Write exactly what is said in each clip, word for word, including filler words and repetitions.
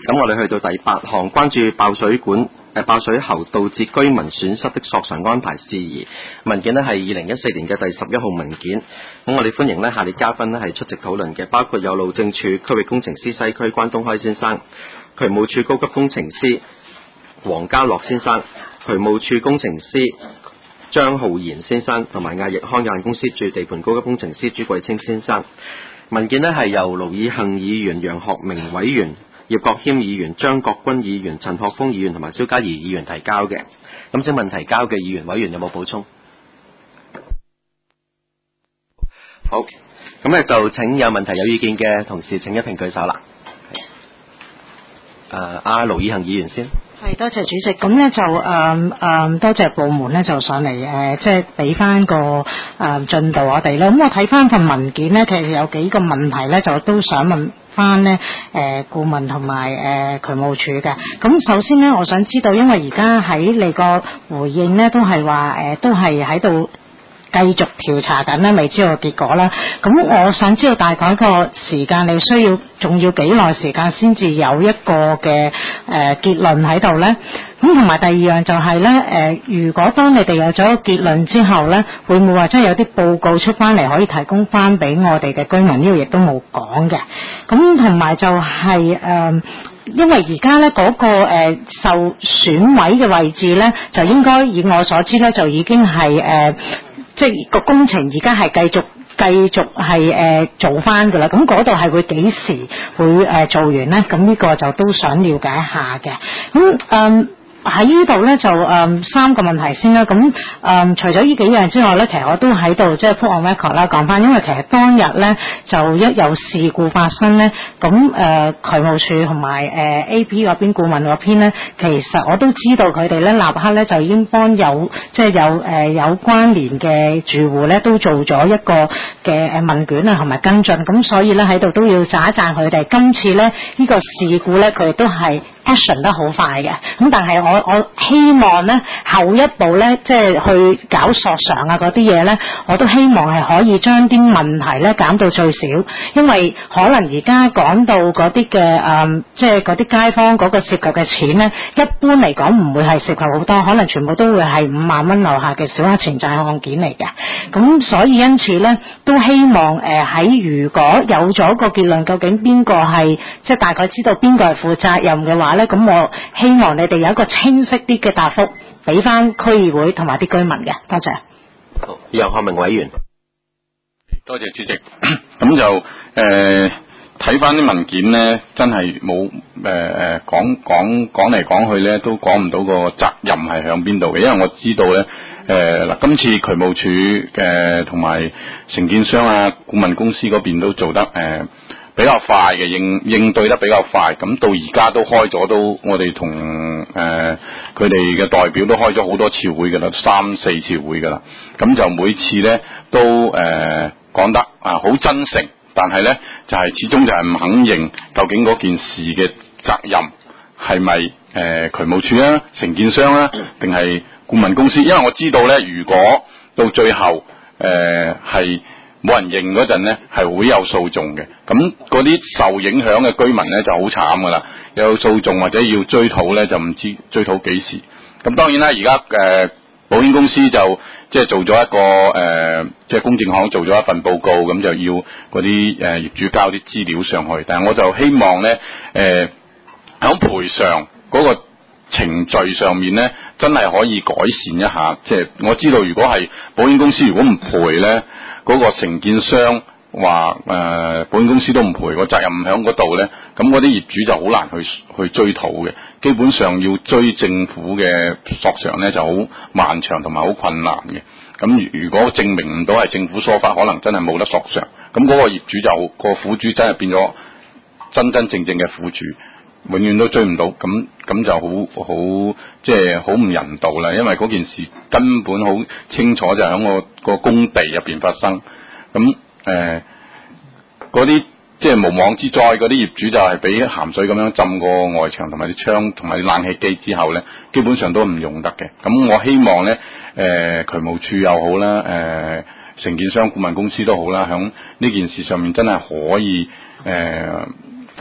咁我哋去到第八項，關注爆水管誒爆水喉導致居民損失的索償安排事宜。文件呢係二零一四年嘅第十一號文件。咁我哋歡迎呢下列嘉賓呢係出席討論嘅，包括有路政署區域工程師西區關東開先生、渠務署高級工程師黃家樂先生、渠務署工程師張浩然先生，同埋亞奕康有限公司駐地盤高級工程師朱貴清先生。文件呢係由盧以恆議員、楊學明委員、葉國謙議員、張國軍議員、陳學鋒議員同埋蕭嘉怡議員提交嘅。咁請問提交嘅議員委員有冇補充？好，咁咧就請有問題有意見嘅同事請一併舉手啦。誒、呃，阿盧以恆議員先。 係，多謝主席。咁咧就誒誒，多謝部門咧就上嚟誒，即係俾翻個誒進度我哋啦。咁我睇翻份文件咧，其實有幾個問題咧，就都想問翻咧誒顧問同埋誒渠務署嘅。咁首先咧，我想知道，因為而家喺你個回應咧，都係話誒，都係喺度繼續調查緊咧，未知道結果啦。咁我想知道大概個時間，你需要仲要幾耐時間先至有一個嘅誒、呃、結論喺度呢？咁同埋第二樣就係、是、呢，誒、呃，如果當你哋有咗個結論之後呢，會唔會話真係有啲報告出翻嚟可以提供翻俾我哋嘅居民？呢度亦都冇講嘅。咁同埋就係、是、誒。呃因為而家咧嗰個誒、呃、受損毀嘅位置咧，就應該以我所知咧，就已經係誒、呃，即係個工程而家係繼續繼續係誒、呃、做翻噶啦。咁嗰度係會幾時會誒、呃、做完咧？咁呢個就都想了解一下嘅。咁嗯。喺呢度咧就誒、嗯、三個問題先啦，咁誒、嗯、除咗呢幾樣之外咧，其實我都喺度即係 put on record 啦，講翻，因為其實當日咧就一有事故發生咧，咁誒、呃、渠務署同埋誒 A P 嗰邊顧問嗰邊咧，其實我都知道佢哋咧立刻咧就已經幫有即係、就是、有誒、呃、有關聯嘅住戶咧都做咗一個嘅誒問卷啊同埋跟進，咁所以咧喺度都要讚一讚佢哋。今次咧呢、呢個事故咧佢哋都係 action 得好快嘅，咁但係我我我希望咧後一步咧，即係去搞索償啊嗰啲嘢咧，我都希望係可以將啲問題咧減到最少，因為可能而家講到嗰啲嘅誒，即係嗰啲街坊嗰個涉及嘅錢咧，一般嚟講唔會係涉及好多，可能全部都會係五萬蚊樓下嘅小額錢債案件嚟嘅。咁所以因此咧，都希望誒喺、呃、如果有咗個結論，究竟邊個係即係大概知道邊個係負責任嘅話咧，咁我希望你哋有一個清晰啲嘅答覆俾翻區議會同埋啲居民嘅。多謝。 好，楊學明委員。 多謝主席。咁就誒睇翻啲文件咧，真係冇誒誒講講講嚟講去咧，都講唔到個責任係響邊度嘅，因為我知道咧誒嗱，今次渠務署嘅同埋承建商啊、顧問公司嗰邊都做得誒、呃、比較快嘅，應應對得比較快，咁到而家都開咗，都我哋同誒佢哋嘅代表都開咗好多次會噶啦，三四次會噶啦，咁就每次咧都誒講得啊好真誠，但係咧就係、是、始終就係唔肯認究竟嗰件事嘅責任係咪誒渠務署啊、承建商啊，定係顧問公司？因為我知道咧，如果到最後誒係冇人認嗰陣咧，係會有訴訟嘅。咁嗰啲受影響嘅居民咧就好慘噶啦，有訴訟或者要追討咧，就唔知追討幾時。咁當然啦，而家誒保險公司就即係做咗一個誒、呃，即係公證行做咗一份報告，咁就要嗰啲誒業主交啲資料上去。但係我就希望咧，誒喺賠償嗰個程序上面咧，真係可以改善一下。即係我知道，如果係保險公司如果唔賠咧，嗰、那個承建商話誒、呃、保險公司都唔賠，個責任唔喺嗰度咧，咁嗰啲業主就好難去去追討嘅。基本上要追政府嘅索償咧，就好漫長同埋好困難嘅。咁如果證明唔到係政府疏忽，可能真係冇得索償。咁嗰個業主就、個苦主真係變咗真真正正嘅苦主，永遠都追唔到。咁咁就好好即係好唔人道啦。因為嗰件事根本好清楚就喺個個工地入邊發生。咁誒嗰啲即係無妄之災，嗰啲業主就係俾鹹水咁樣浸過外牆同埋啲窗同埋啲冷氣機之後咧，基本上都唔用得嘅。咁我希望咧，誒、呃、渠務署又好啦，誒、呃、承建商顧問公司都好啦，響呢件事上面真係可以誒、呃、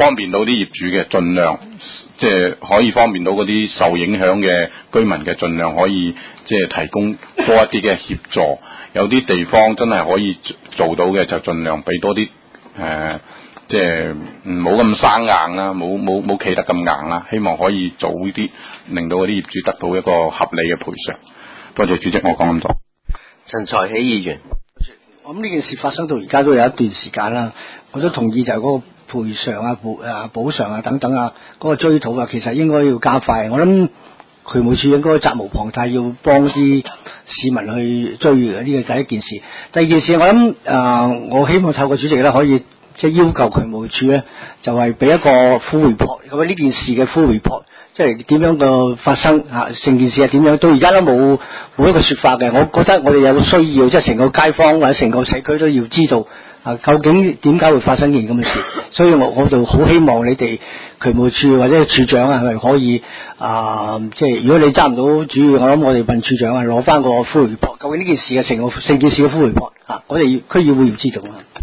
方便到啲業主嘅，盡量即係可以方便到嗰啲受影響嘅居民嘅，盡量可以即係提供多一啲嘅協助。有啲地方真係可以做到嘅，就盡量俾多啲誒、呃，即係唔好咁生硬啦，冇冇冇企得咁硬啦。希望可以早啲令到嗰啲業主得到一個合理嘅賠償。多謝主席，我講咁多。 陳才喜議員， 我諗呢件事發生到而家都有一段時間啦，我都同意就係嗰個賠償啊、補啊、補償啊等等啊，嗰、嗰個追討啊，其實應該要加快。我諗渠務署應該責無旁貸，要幫啲市民去追嘅，呢個第一件事。第二件事，我諗誒、呃，我希望透過主席咧，可以即係要求渠務署咧，就係、是、俾一個 full report，咁呢件事嘅 full report。即係點樣個發生啊？成件事係點樣？到而家都冇冇一個說法嘅。我覺得我哋有需要，即係成個街坊或者成個社區都要知道啊，究竟點解會發生件咁嘅事？所以我我就好希望你哋渠務處或者處長啊，係咪可以啊？即係如果你揸唔到主意，我諗我哋問處長啊，攞翻個 full report，究竟呢件事嘅成個成件事嘅 full report 啊，我哋區議會要知道啊。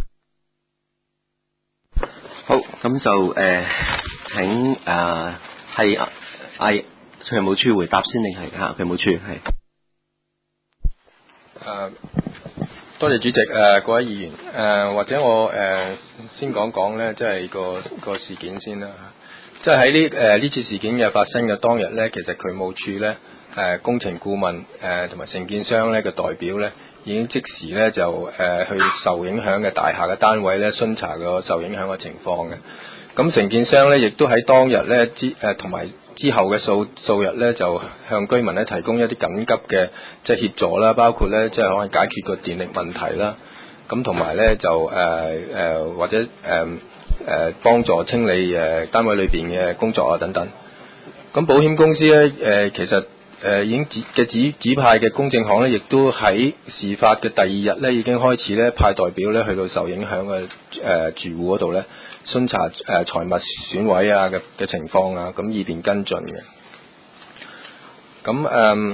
好，咁就誒、呃、請誒係。係渠務處回答先定係嚇？渠務處係。 誒，多謝主席誒、呃，各位議員誒、呃，或者我誒、呃、先講講咧，即係個個事件先啦。即係喺呢誒呢次事件嘅發生嘅當日咧，其實渠務處咧誒工程顧問誒同埋承建商咧嘅代表咧，已經即時咧就誒、呃、去受影響嘅大廈嘅單位咧巡查個受影響嘅情況嘅。咁承建商咧亦都喺當日咧之誒同埋。之後嘅數數日咧，就向居民咧提供一啲緊急嘅即係協助啦，包括咧即係可能解決個電力問題啦，咁同埋咧就誒誒、呃、或者誒誒、呃、幫助清理誒單位裏邊嘅工作啊等等。咁保險公司咧誒、呃、其實誒、呃、已經指嘅指指派嘅公證行咧，亦都喺事發嘅第二日咧已經開始咧派代表咧去到受影響嘅誒、呃、住戶嗰度咧。巡查誒、呃、財物損毀啊嘅嘅情況啊，咁以便跟進嘅。咁誒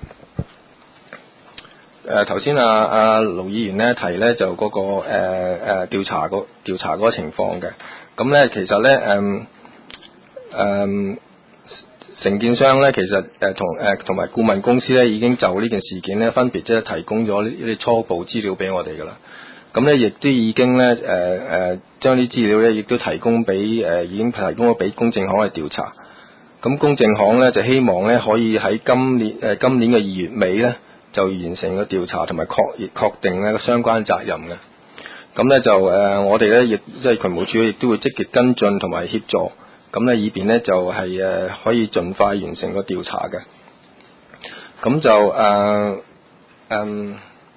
誒頭先啊啊盧議員咧提咧就嗰、那個誒誒、呃、調查個調查嗰個情況嘅。咁咧其實咧誒誒承建商咧其實誒同誒同埋顧問公司咧已經就呢件事件咧分別即係提供咗呢啲初步資料俾我哋㗎啦。咁咧，亦都已經咧，誒、呃、誒，將啲資料咧，亦都提供俾誒、呃，已經提供咗俾公證行去調查。咁公證行咧就希望咧，可以喺今年誒、呃、今年嘅二月尾咧，就完成個調查同埋確確定咧相關責任嘅。咁咧就誒、呃，我哋咧亦即係渠務署亦都會積極跟進同埋協助，咁咧以便咧就係、是、誒可以盡快完成個調查嘅。咁就誒嗯。呃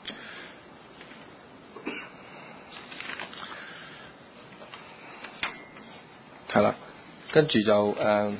係啦，跟住就誒誒、呃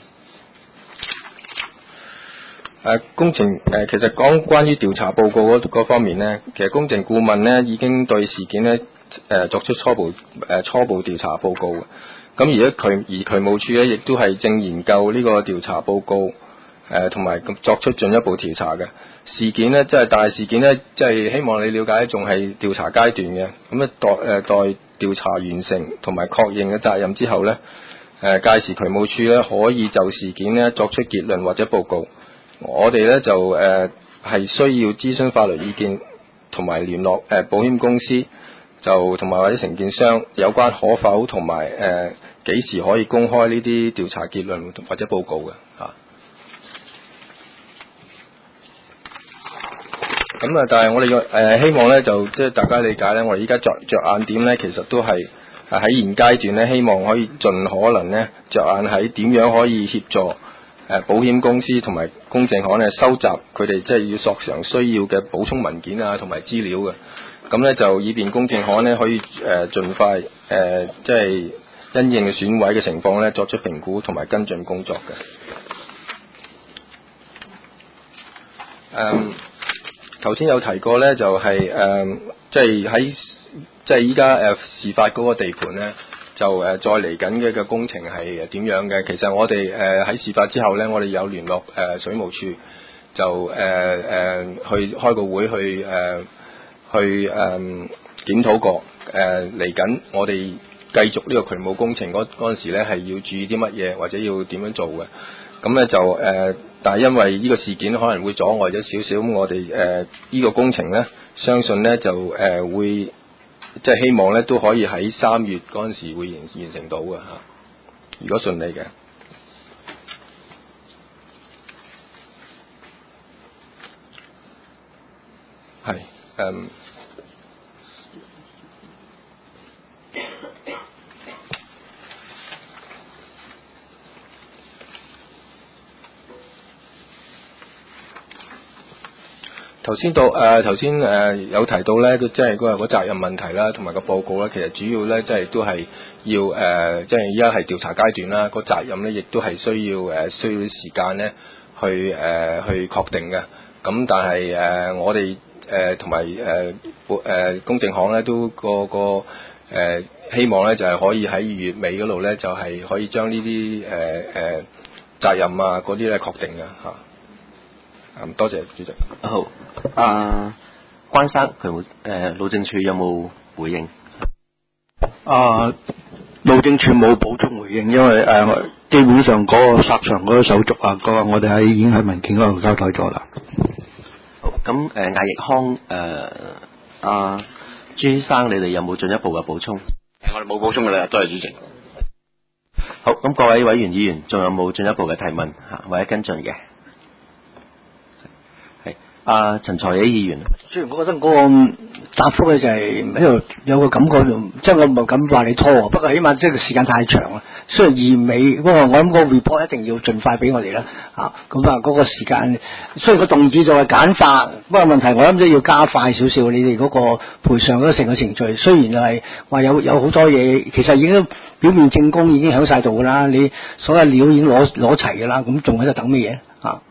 呃、工程誒、呃，其實講關於調查報告嗰方面咧，其實工程顧問咧已經對事件咧誒、呃、作出初步誒、呃、初步調查報告嘅。咁而家渠而渠務處咧亦都係正研究呢個調查報告誒，同、呃、埋作出進一步調查嘅事件咧，即係大事件咧，即係希望你了解仲係調查階段嘅。咁咧待誒待調查完成同埋確認嘅責任之後咧。誒屆時渠務處咧可以就事件咧作出結論或者報告，我哋咧就誒係、呃、需要諮詢法律意見同埋聯絡誒、呃、保險公司，就同埋或者承建商有關可否同埋誒幾時可以公開呢啲調查結論或者報告嘅嚇。咁啊，但係我哋嘅誒希望咧就即係大家理解咧，我哋依家着着眼點咧其實都係。喺現階段咧，希望可以盡可能咧着眼喺點樣可以協助誒保險公司同埋公證行咧收集佢哋即係要索償需要嘅補充文件啊同埋資料嘅，咁咧就以便公證行咧可以誒盡快誒即係因應嘅損毀嘅情況咧作出評估同埋跟進工作嘅。誒頭先有提過咧，就係誒即係喺。即係依家誒事發嗰個地盤咧，就誒、呃、再嚟緊嘅嘅工程係點樣嘅？其實我哋誒喺事發之後咧，我哋有聯絡誒、呃、水務署，就誒誒、呃、去開個會去誒、呃、去誒、呃、檢討過誒嚟緊我哋繼續呢個渠務工程嗰嗰陣時咧係要注意啲乜嘢，或者要點樣做嘅。咁咧就誒、呃，但係因為呢個事件可能會阻礙咗少少，咁我哋誒呢個工程咧，相信咧就誒、呃、會即係希望咧都可以喺三月嗰陣時會完完成到嘅嚇，如果順利嘅。係誒。頭先到誒頭先誒有提到咧，即係嗰個個責任問題啦，同埋個報告咧，其實主要咧即係都係要誒，即係依家係調查階段啦。個責任咧亦都係需要誒需要啲時間咧去誒、呃、去確定嘅。咁但係誒、呃、我哋誒同埋誒誒公證行咧都個個誒、呃、希望咧就係、是、可以喺二月尾嗰度咧就係、是、可以將呢啲誒誒責任啊嗰啲咧確定嘅嚇。咁多謝主席。 好，啊關生佢冇誒路政署有冇回應？ 啊，路政署冇補充回應，因為誒、呃、基本上嗰個索償嗰個手續啊，嗰個我哋喺已經喺文件嗰度交代咗啦。 好，咁誒艾奕康誒阿朱生，你哋有冇進一步嘅補充？ 我哋冇補充㗎啦，多謝主席。 好，咁各位委員議員仲有冇進一步嘅提問嚇或者跟進嘅？啊，陳財喜議員， 雖然我覺得嗰個答覆咧就係喺度有個感覺，即係我唔係咁話你拖，不過起碼即係個時間太長啦。雖然二尾，不過我諗個 report 一定要盡快俾我哋啦。啊，咁啊嗰個時間，雖然個動議就係簡化，不過問題我諗都要加快少少。你哋嗰個賠償嗰成個程序，雖然係話有有好多嘢，其實已經表面證供已經響晒度噶啦，你所有料已經攞攞齊噶啦，咁仲喺度等咩嘢啊？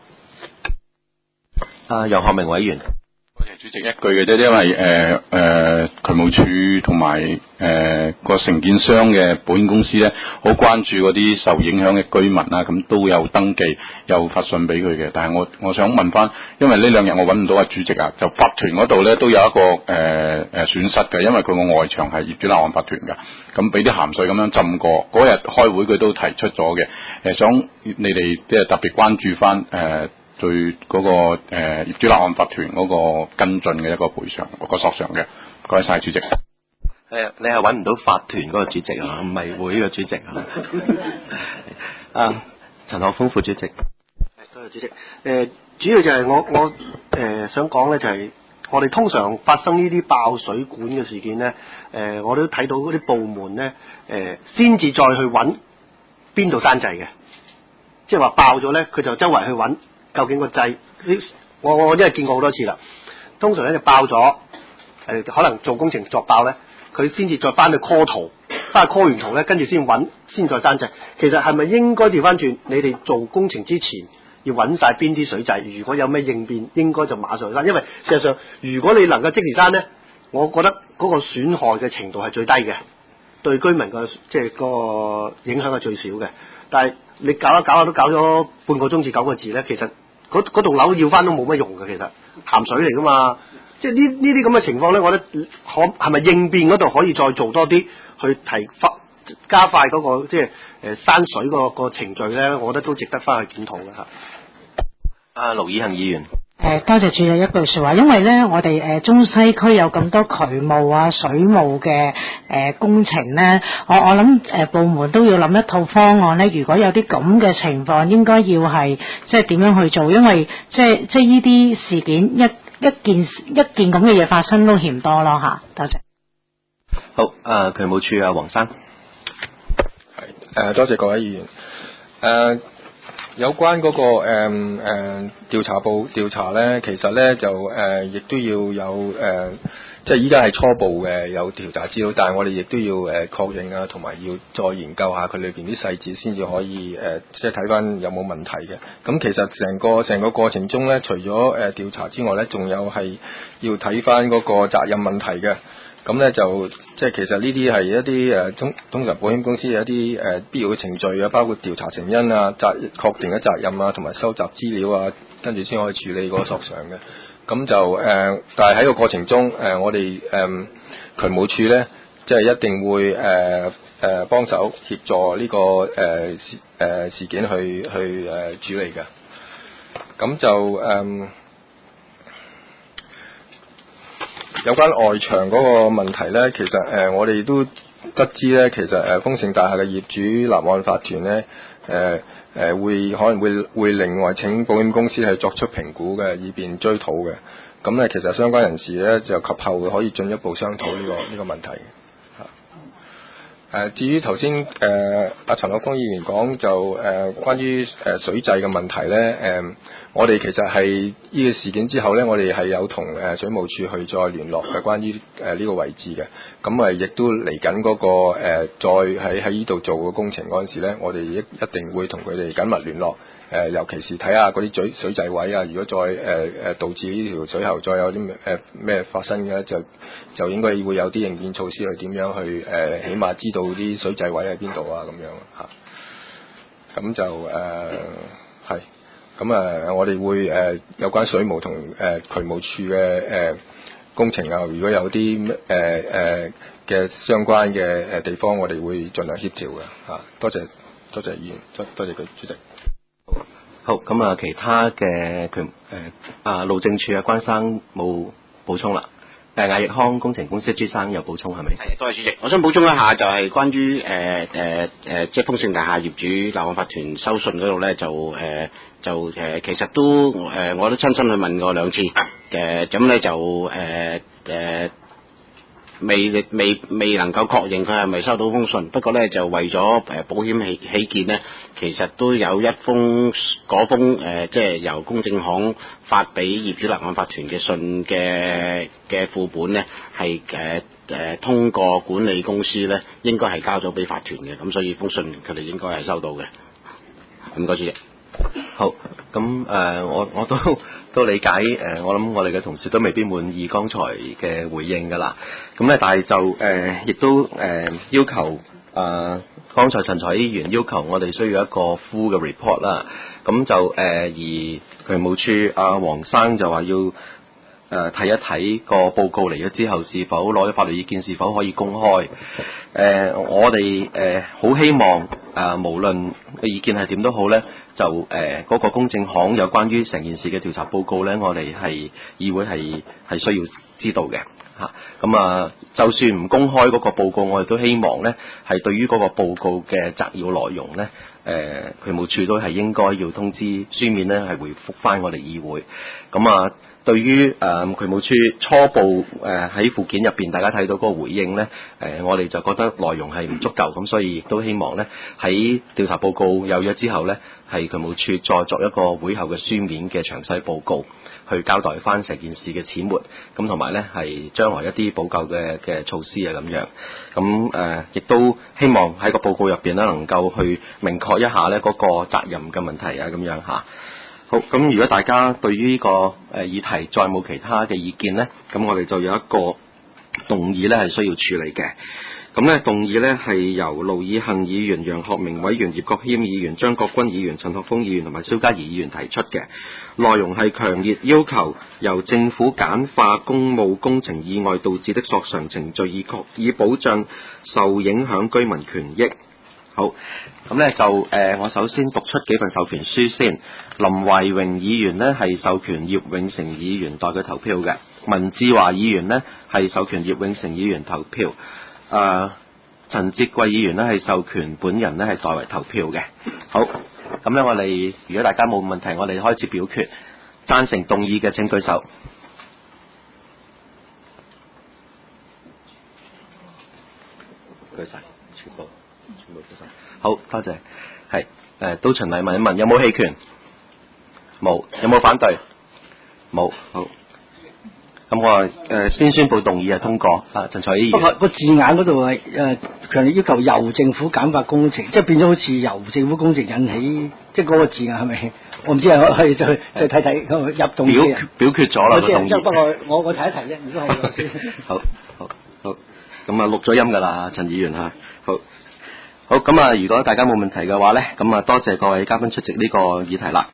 啊，楊學明委員， 多謝主席一句嘅啫，因為誒誒、呃呃、渠務署同埋誒個承建商嘅保險公司咧，好關注嗰啲受影響嘅居民啊，咁都有登記，有發信俾佢嘅。但係我我想問翻，因為呢兩日我揾唔到阿主席啊，就法團嗰度咧都有一個誒誒、呃、損失嘅，因為佢個外牆係業主立案法團㗎，咁俾啲鹹水咁樣浸過。嗰日開會佢都提出咗嘅，誒、呃、想你哋即係特別關注翻誒。呃對嗰、那個誒、呃、業主立案法團嗰個跟進嘅一個賠償，嗰、那個索償嘅，唔該晒主席。 係啊，你係揾唔到法團嗰個主席啊，唔係會嘅主席啊。啊，陳學鋒副主席。 係，多謝主席。誒、呃，主要就係我我誒、呃、想講咧，就係我哋通常發生呢啲爆水管嘅事件咧，誒、呃，我都睇到嗰啲部門咧，誒先至再去揾邊度山掣嘅，即係話爆咗咧，佢就周圍去揾。究竟個掣？我我因為見過好多次啦。通常咧就爆咗，誒、呃、可能做工程作爆咧，佢先至再翻去 call 圖，翻去 call 完圖咧，跟住先揾，先再山掣。其實係咪應該調翻轉？你哋做工程之前要揾晒邊啲水掣？如果有咩應變，應該就馬上去山。因為事實上，如果你能夠即時山咧，我覺得嗰個損害嘅程度係最低嘅，對居民嘅即係個影響係最少嘅。但係你搞一搞下都搞咗半個鐘至九個字咧，其實嗰嗰棟樓要翻都冇乜用嘅，其實鹹水嚟噶嘛。即係呢呢啲咁嘅情況咧，我覺得可係咪應變嗰度可以再做多啲，去提發加快嗰、嗰個即係誒山水個個程序咧，我覺得都值得翻去檢討嘅嚇。 阿盧以恆議員。 誒，多謝主席一句說話，因為咧，我哋誒中西區有咁多渠務啊、水務嘅誒工程咧，我我諗誒部門都要諗一套方案咧。如果有啲咁嘅情況，應該要係即係點樣去做？因為即係即係呢啲事件一一件一件咁嘅嘢發生都嫌多咯吓。多謝。 好，誒、呃，渠務署啊，黃生。 係誒，多謝各位議員誒。呃有關嗰、那個誒誒調查部調查咧，其實咧就誒亦、呃、都要有誒、呃，即係依家係初步嘅有調查資料，但係我哋亦都要誒、呃、確認啊，同埋要再研究下佢裏邊啲細節，先至可以誒、呃，即係睇翻有冇問題嘅。咁其實成個成個過程中咧，除咗誒、呃、調查之外咧，仲有係要睇翻嗰個責任問題嘅。咁咧就即係其實呢啲係一啲誒通通常保險公司有一啲誒、呃、必要嘅程序啊，包括調查成因啊、責確定嘅責任啊，同埋收集資料啊，跟住先可以處理嗰個索償嘅。咁就誒、呃，但係喺個過程中誒、呃，我哋誒、呃、渠務處咧，即係一定會誒誒幫手協助呢、這個誒、呃、事誒、呃、事件去去誒、呃、處理嘅。咁就誒、呃、有關外牆嗰個問題咧，其實誒、呃、我哋都得知咧，其實誒豐盛大廈嘅業主立案法團咧，誒、呃、誒、呃、會可能會會另外請保險公司係作出評估嘅，以便追討嘅。咁咧，其實相關人士咧就及後可以進一步商討呢、這個呢、這個問題。誒、呃，至於頭先誒阿陳學鋒議員講就誒、呃、關於誒水掣嘅問題咧，誒、呃、我哋其實係呢個事件之後咧，我哋係有同誒水務署去再聯絡嘅關於誒呢個位置嘅，咁誒亦都嚟緊嗰個、呃、再喺喺呢度做個工程嗰陣時咧，我哋一一定會同佢哋緊密聯絡。誒、呃，尤其是睇下嗰啲水水掣位啊，如果再誒誒、呃、導致呢條水喉再有啲誒咩發生嘅，就就應該會有啲應變措施去點樣去誒、呃，起碼知道啲水掣位喺邊度啊咁樣嚇。咁、啊、就誒係，咁、呃、啊我哋會誒、呃、有關水務同誒、呃、渠務處嘅誒、呃、工程啊，如果有啲誒誒嘅相關嘅誒地方，我哋會盡量協調嘅嚇。多謝多謝議員，多多謝佢主席。 好，咁啊，其他嘅佢誒啊路政署啊關生冇補充啦。誒亞益康工程公司朱生有補充係咪？ 係，多謝主席。我想補充一下，就係關於誒誒誒，即係豐盛大廈業主立案法團收信嗰度咧，就誒、呃、就誒、呃、其實都誒、呃、我都親身去問過兩次嘅，咁、呃、咧就誒誒。呃呃未未未能夠確認佢係咪收到封信，不過咧就為咗誒保險起起見咧，其實都有一封嗰封誒即係由公證行發俾業主立案法團嘅信嘅嘅副本咧，係誒誒通過管理公司咧，應該係交咗俾法團嘅，咁所以封信佢哋應該係收到嘅。唔該主席。 好，咁誒、呃、我我都都理解誒、呃，我諗我哋嘅同事都未必滿意剛才嘅回應㗎啦。咁咧，但係就誒亦、呃、都誒、呃、要求誒、呃，剛才陳財議員要求我哋需要一個 full 嘅 report 啦。咁就誒、呃、而渠務處阿黃生就話要誒睇、呃、一睇個報告嚟咗之後，是否攞咗法律意見，是否可以公開？誒、呃，我哋誒好希望誒、呃，無論嘅意見係點都好咧。就誒嗰、呃那個公證行有關於成件事嘅調查報告咧，我哋係議會係係需要知道嘅嚇。咁啊，就算唔公開嗰個報告，我哋都希望咧係對於嗰個報告嘅摘要內容咧，誒、呃、渠務處都係應該要通知書面咧係回覆返我哋議會。咁啊，對於誒、呃、渠務處初步誒喺、呃、附件入邊大家睇到嗰個回應咧，誒、呃、我哋就覺得內容係唔足夠，咁所以亦都希望咧喺調查報告有咗之後咧。係渠務處再作一個會後嘅書面嘅詳細報告，去交代翻成件事嘅始末，咁同埋咧係將來一啲補救嘅嘅措施啊咁樣，咁誒亦都希望喺個報告入邊咧能夠去明確一下咧嗰個責任嘅問題啊咁樣嚇。好，咁如果大家對於呢個誒議題再冇其他嘅意見咧，咁我哋就有一個動議咧係需要處理嘅。咁咧，動議咧係由盧以恆議員、楊學明委員、葉國謙議員、張國軍議員、陳學鋒議員同埋蕭嘉怡議員提出嘅，內容係強烈要求由政府簡化公務工程意外導致的索償程序，以確以保障受影響居民權益。好，咁咧就誒、呃，我首先讀出幾份授權書先。林懷榮議員呢係授權葉永成議員代佢投票嘅，文志華議員呢係授權葉永成議員投票。誒、呃，陳哲貴議員咧係授權本人咧係代為投票嘅。好，咁咧我哋如果大家冇問題，我哋開始表決。贊成動議嘅請舉手。舉晒，全部，全部舉手。好，多謝。係誒，都循例問一問，有冇棄權？冇。有冇反對？冇。好。咁我誒、呃、先宣佈動議係通過啊，陳財議員。 不過個字眼嗰度係誒強烈要求由政府簡化工程，即係變咗好似由政府工程引起，即係嗰個字眼係咪？我唔知啊，可以再再睇睇入動議表表決咗啦，個動議。 不過我我提一提啫，如果係先。 好好好，咁啊錄咗音㗎啦，陳議員嚇。好，好咁啊，如果大家冇問題嘅話咧，咁啊多謝各位嘉賓出席呢個議題啦。